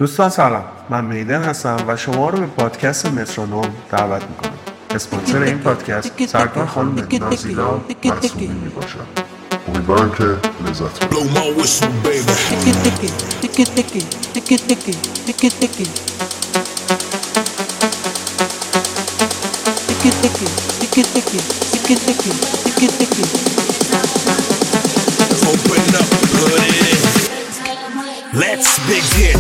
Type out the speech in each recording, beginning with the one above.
دوستان سلام، من میدن هستم و شما رو به پادکست مترونوم دعوت میکنم. اسپانسر این پادکست سرکار خانم نازیلا محسوبی میباشد. امیدوارم که لذت Let's begin.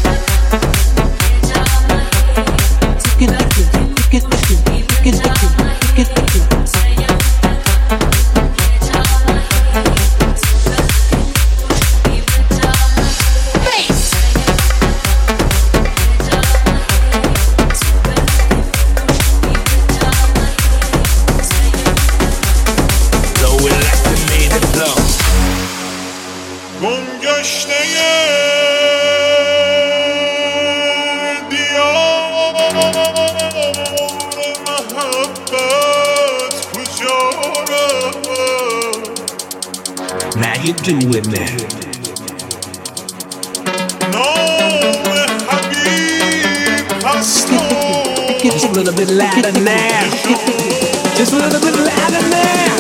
Now you do it, man. Just a little bit louder now. Just a little bit louder now.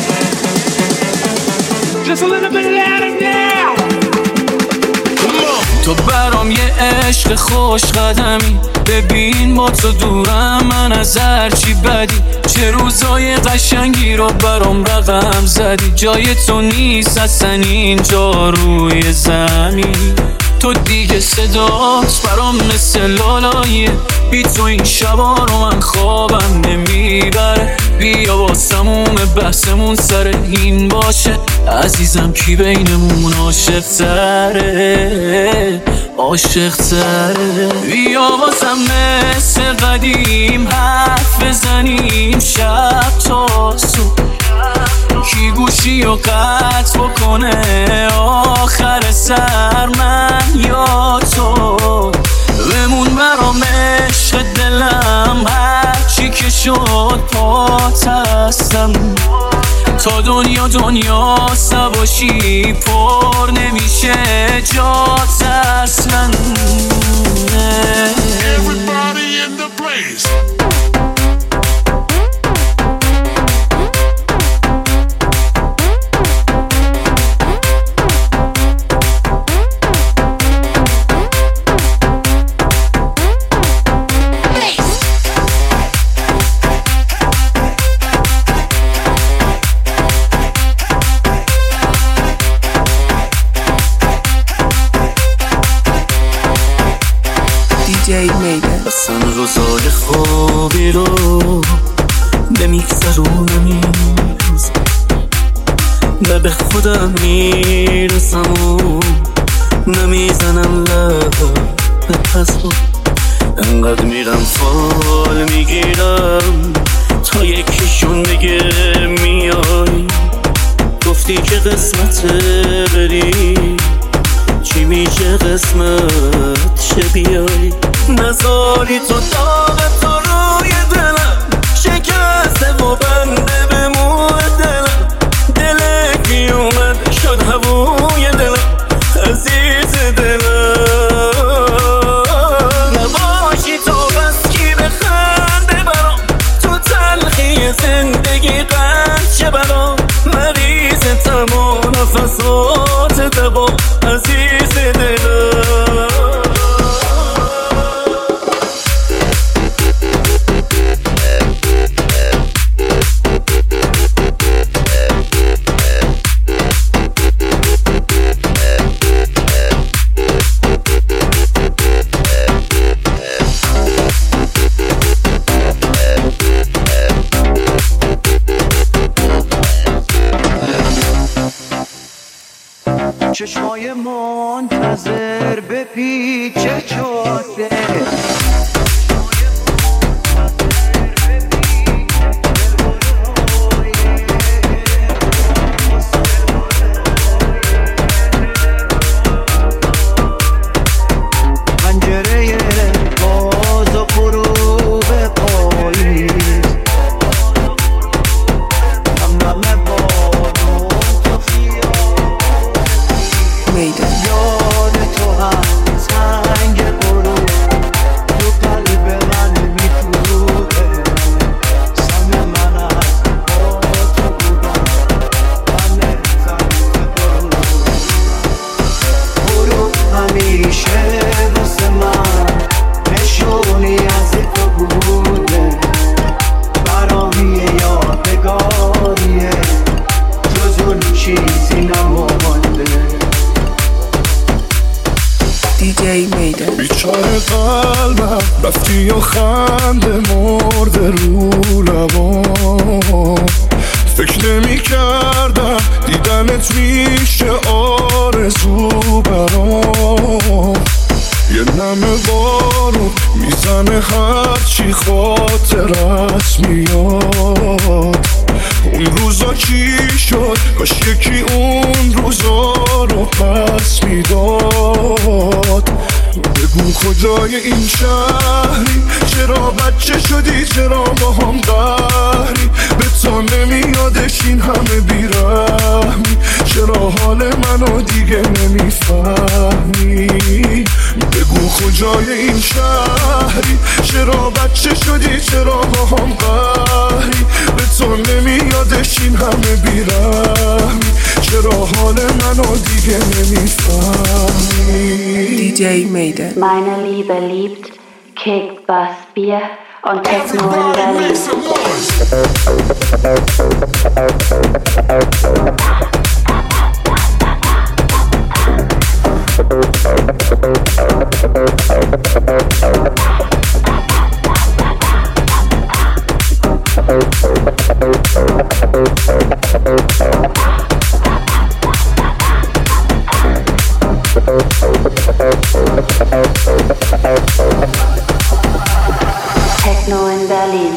Just a little bit louder now. Come on. تو برام یه عشق خوش قدمی، ببین با تو دورم من از هرچی بدی، چه روزای قشنگی رو برام رقم زدی، جای تو نیست اصلا اینجا روی زمین، تو دیگه صدات برام مثل لالاییه، بی تو این شبا رو من خوابم نمیبره، بیا واسمون بحثمون سر این باشه، عزیزم کی بینمون عاشق تره، عاشق تره، بیا واسم مثل قدیم حرف بزنیم شب تا صبح، کی گوشی رو قطع بکنه آخر سر من یا تو، بمون برام عشق دلم هرچی که شد پات هستم، تا دنیا سباشی پر نمیشه جات اصلا. Everybody in the place. اصلا روزای خوابی رو نمیگذرونم این روز، نه به خودم میرسم و نمیزنم لب به پسو، انقدر میرم فال میگیرم تا یکیشون بگه میای، گفتی که قسمت بری چی میشه قسمت چه بیای، نزاری تو داغ تو روی دلم شکسته و بنده به موه دلم، دلکی اومد شد هووی دلم عزیز دلم، نباشی تو بس کی بخنده برام، تو تلخی زندگی قنچه برام، مریض تمام نفسات دبا عزیز دلم. چشمای منتظر به پیچ چوده، پنجره باز و غروب پاییز، همه بارون تو خیال میده، یاد تو هم تنگ غروب میدن. بیچاره قلبم رفتی و خنده مرده رو لبام، فکر نمی کردم دیدنت میشه آرزو برام. یه نمه بارون میزنه هرچی خاطرت میاد. اون روزا چی شد؟ کاش یکی اون روزا رو پس میداد. بگو کجای این شهری؟ چرا بچه شدی؟ چرا با هم قهری؟ به تو نمیادش این همه بیرحمی؟ چرا حال منو دیگه نمیفهمی؟ بگو کجای این شهری؟ چرا بچه شدی؟ چرا با هم قهری؟ به تو نمیادش این همه بیرحمی؟ چرا حال منو دیگه نمیفهمی؟ DJ Maiden. Meine Liebe liebt Kick, Bass, Bier und Techno in Berlin. Techno in Berlin.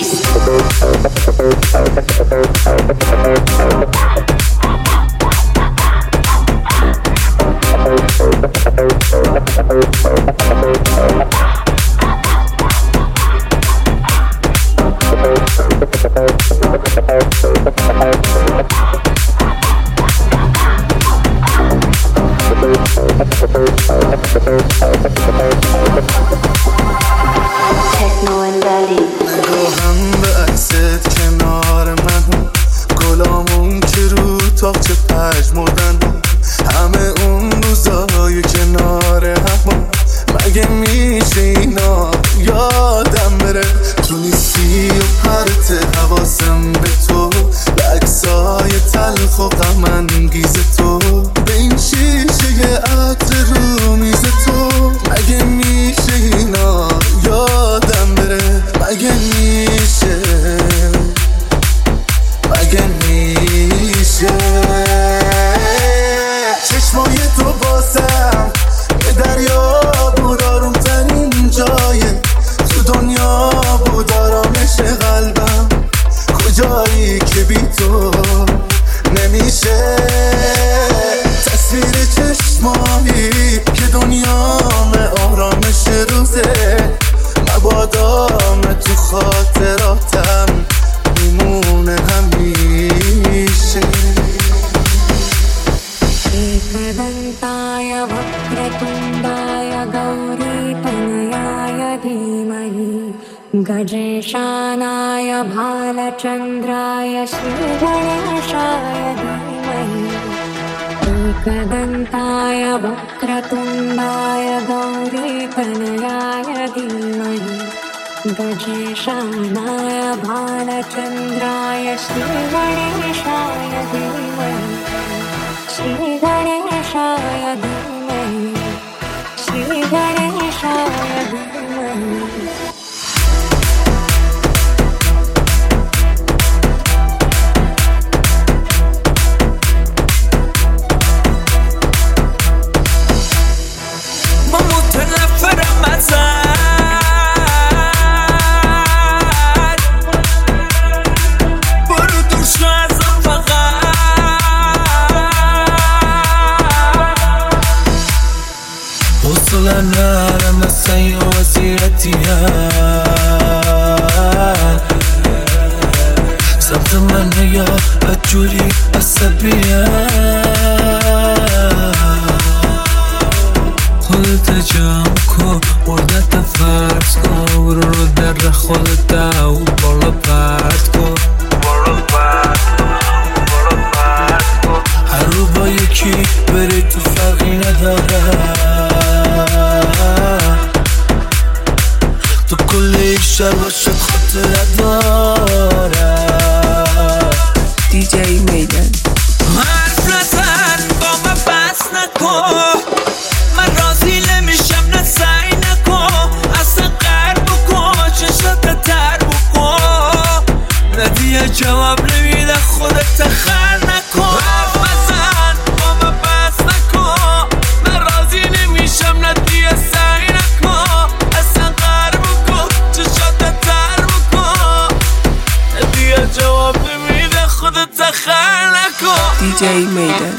Techno in Berlin. نگاهم به عکست کنار من، گلامون که رو تاقچه پژمردن، همه اون روزای کنار هم. مگه میشه اینا یادم بره؟ تو نیستی و پرت حواسم به تو، به عکسای تلخ و غم انگیز تو، به این شیشه عطر رو میز تو. مگه میشه اینا یادم بره؟ مگه میشه؟ مگه میشه؟ چشمای تو باسم یه دریا بود، آروم ترین جای تو دنیا بود، آرامش قلبم. کجایی که بی تو نمیشه؟ تصویر چشمایی که دنیام آرامش روزه، مبادام تو خاطراتم میمونه همیشه. एकदन्ताय वक्रतुण्डाय गौरीतनयाय धीमहि गजेशानाय भालचन्द्राय श्रीगणेशाय धीमहि एकदन्ताय वक्रतुण्डाय गौरीतनयाय धीमहि गजेशानाय भालचन्द्राय श्रीगणेशाय धीमहि Shri Ganeshaya Dhimai, Shri Ganeshaya Dhimai. ما متنفرم ازت، برو دور شو ازم فقط. حوصله نرم مثل یه وزیرتی سمت منه یا بدجوری عصبیه، خودت جمع کن مردت فرض کن، رو در خودت و بالا پرت کن. هر رو با یکی بری تو فرقی نداره، تو کلی شهر باشد خاطره داره. DJ Maiden. حرف نزن با من بس نکن، من راضی نمیشم DJ Maiden.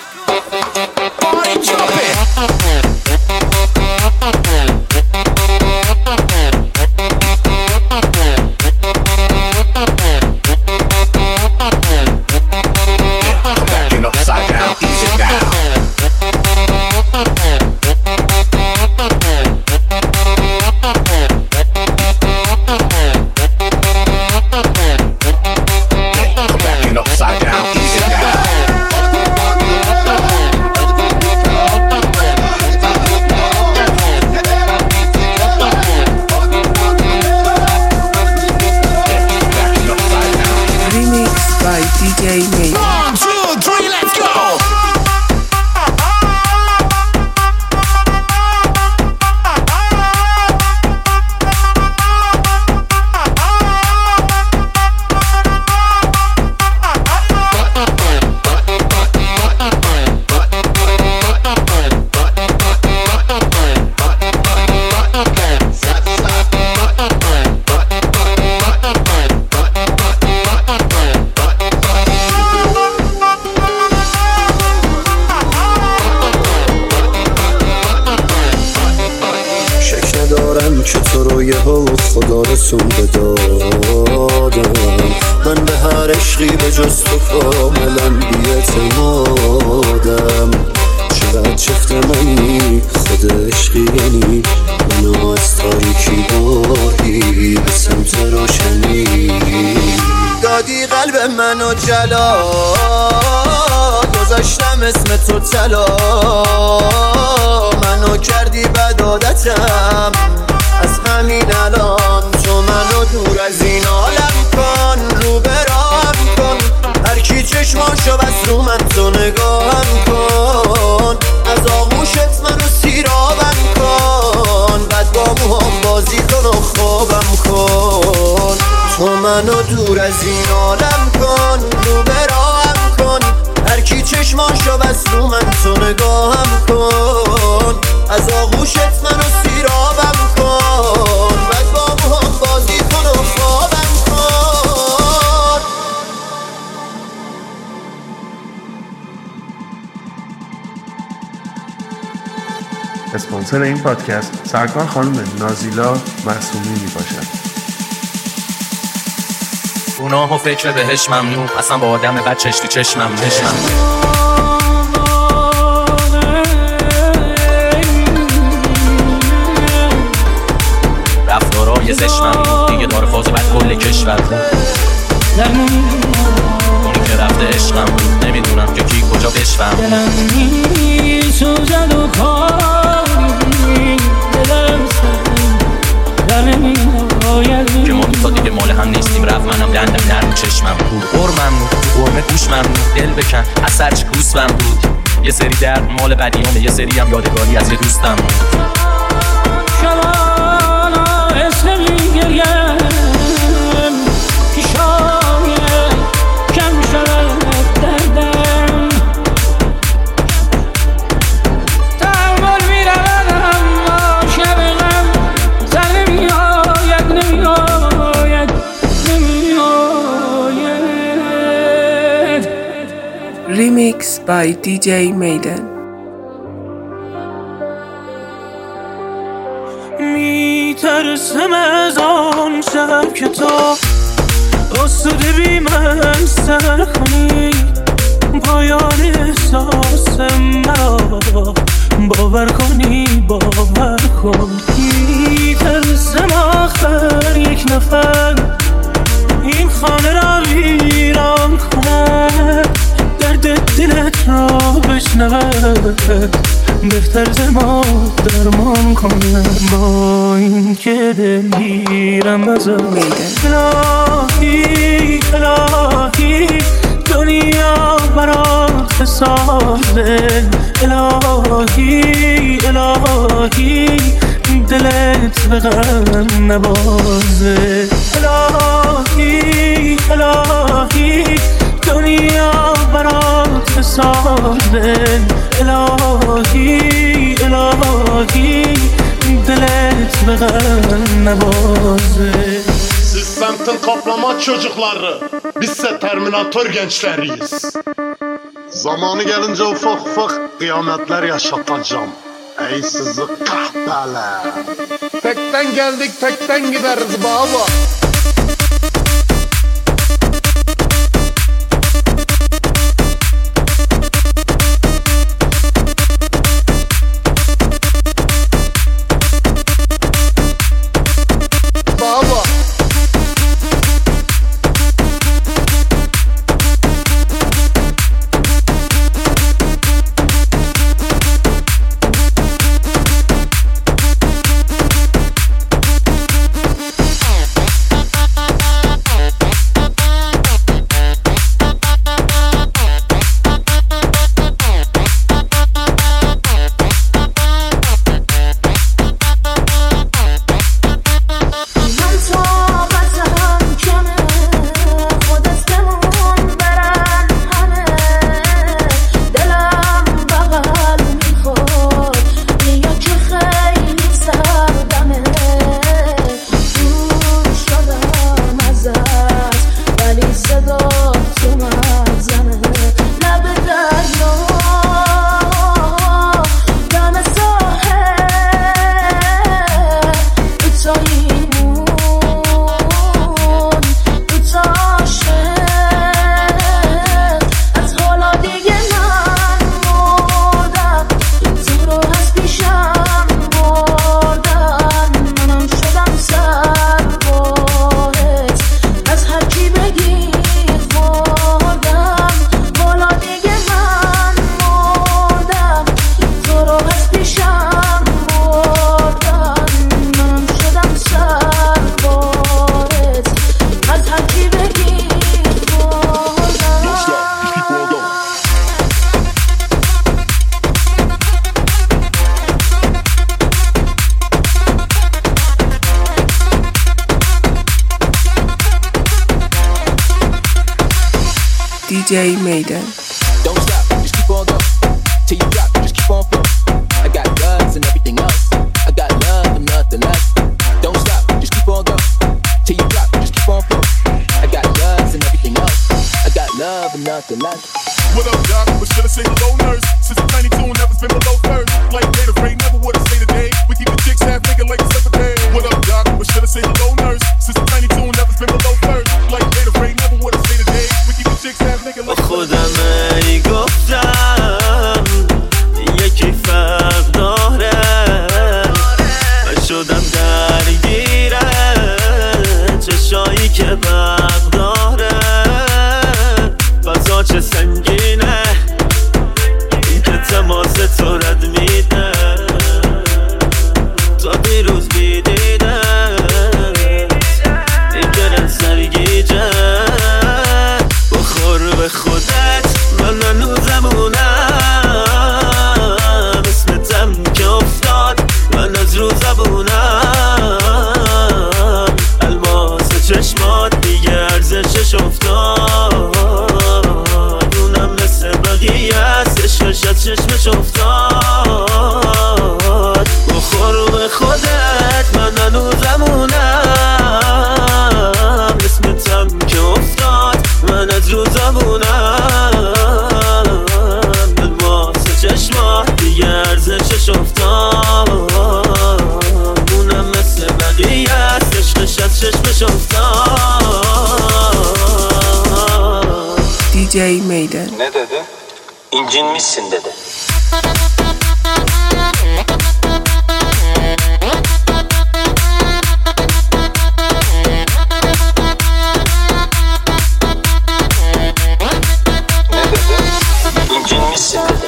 که تو رو یه ها خدا رسون بدادم، من به هر عشقی به جز تو کاملا بی‌اعتمادم. چقدر چفت منی خود عشقی، یعنی منو از تاریکی باری به سمت روشنی دادی قلب منو جلا، گذاشتم اسم تو طلا، منو کردی بد عادتم، از همین الان تو منو دور از این عالم کن، رو برام کن، هر کی چشماشو بس رو من تو نگاهم کن، از آغوشت منو سیرابم کن، بعد با موهام بازی کن و خوابم کن، تو منو دور از این عالم کن، رو برام کن، هر کی چشماشو بس رو من تو نگاهم کن، از آغوشت منو سیرابم کن، بعد با موهام بازی کن و خوابم کن. اسپانسر این پادکست سرکار خانم نازیلا معصومی می باشد. گناه و فکر بهش ممنوع، اصلا با آدم بد چش تو چشمم رفتارای زشمم دیگه داره فاز بد کل کشور بود، اونی که رفته عشقم بود، نمیدونم که کی کجا بشفم که ما دوتا دیگه مال هم نیستیم، رفت منم دندم نرم چشمم بود، قرمم بود قرمه گوشمم بود، دل بکن از سرچ کوسمم بود، یه سری درد مال بدیامه، یه سری هم یادگاری از یه دوستم بود. شبانا اسم میگریم که شاید کم شود دردم، تحمل میرود اما شب غم سر نمیآید نمیآید نمیآید. Remix by DJ Maiden. میترسم از آن شب که تو آسوده بی من سر کنی، پایان احساس مرا باور کنی، باور کن. میترسم آخر یک نفر این خانه را ویران کنه، درد دلت را بشنود، بهتر ز ما درمان کنه، با این که دلگیرم ازم. الهی الهی دنیا برات بسازه، الهی الهی دلت به غم نبازه، الهی الهی دنیا برات بسازه، الهی الهی دلت به غم nabazı. Siz semtin kaplama çocukları, bizse Terminator gençleriyiz. Zamanı gelince ufak ufak kıyametler yaşatacağım. Ey sizi kahpeler. Tekten geldik tekten gideriz baba. DJ Maiden. Don't stop, just keep on going till you drop, just keep on flowing. I got guns and everything else. I got love and nothing less. Don't stop, just keep on going till you drop, just keep on flowing. I got guns and everything else. I got love and nothing less. What up, doc? But should I say hello, nurse? Since I'm 92, never been below first. Like Gatorade, never would've stayed a day. We keep the chicks half nigga like a secretary. What up, doc? But should I say hello, nurse? Since I'm 92, never been below first. Like Gatorade, never would've stayed a day. We keep the chicks half nigga like a خودم گفتم یکی فرق داره من شدم درگیره چشایی که برق داره فضا چه سنگینه این که تماس تو رد میده تا دیروز بیدیده این گرن سرگیجه بخور به خودت من هنوزمونم اسمتم که افتاد من از رو زبونم الماس چشمات دیگه ارزشش افتاد اونم مثل بقیه است عشقش از چشمش افتاد بخور به خودت من هنوزمونم اسمتم که افتاد من از رو زبونم الماس چشمات دیگه ارزشش افتاد اونم مثل بقیه است عشقش از چشمش افتاد DJ Maiden. Ne dedi? İncinmişsin dedi. İncinmişsin dedi.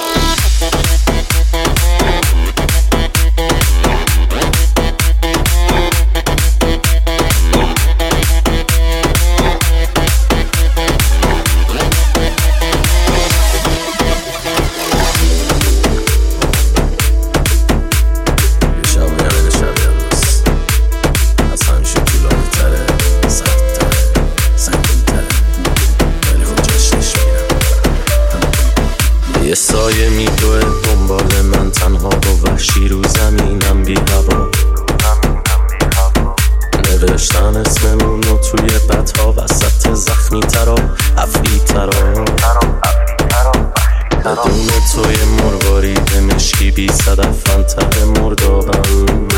یه سایه میدوه دنبال من تنها و وحشی رو زمینم بی هوا نوشتن اسممون رو توی بطها وسط زخمی ترا افری ترا بدون توی مروارید مشکی بی صدف منطقه مردابم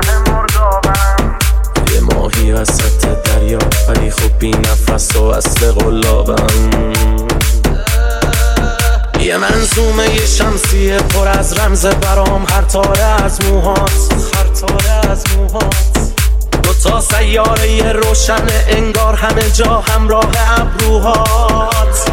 یه ماهی وسط دریا ولی خب بی نفس و اصل قلابم یه منظومه یه شمسیه پر از رمز برام هر تاره از موهات دوتا سیاره یه روشن انگار همه جا همراه ابروهات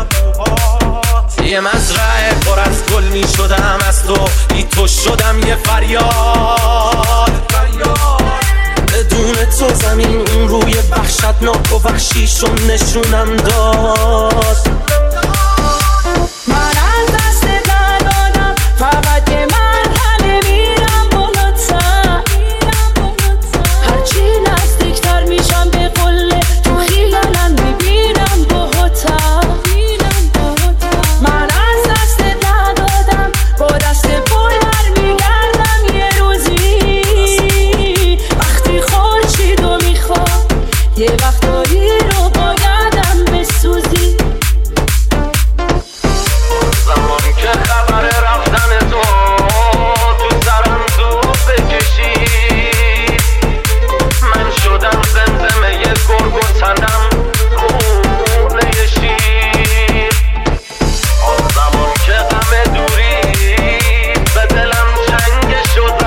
یه مزرعه پر از گل می شدم از تو بی تو شدم یه فریاد بدون تو زمین اون روی وحشتناک و وحشیشون نشونم داد من از دست ندادم فقط که من همه میرم بالاتر هرچی نزدیکتر میشم به قله تو خیالم میبینم باهاتر من از دست ندادم با دست بلر میگردم یه روزی وقتی خورشیدو میخوام یه وقتایی رو بایدم بسوزی زمان که خبر رفتن تو سرم تو بکشی من شدم زمزمه یه گرگ و تنم خونه شیر زمان که غم دوری به دلم جنگ شد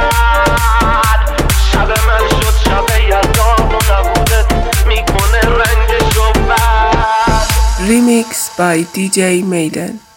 شب من شد شب یزدان و نبودت میکنه رنگشو بد Remix by DJ Maiden.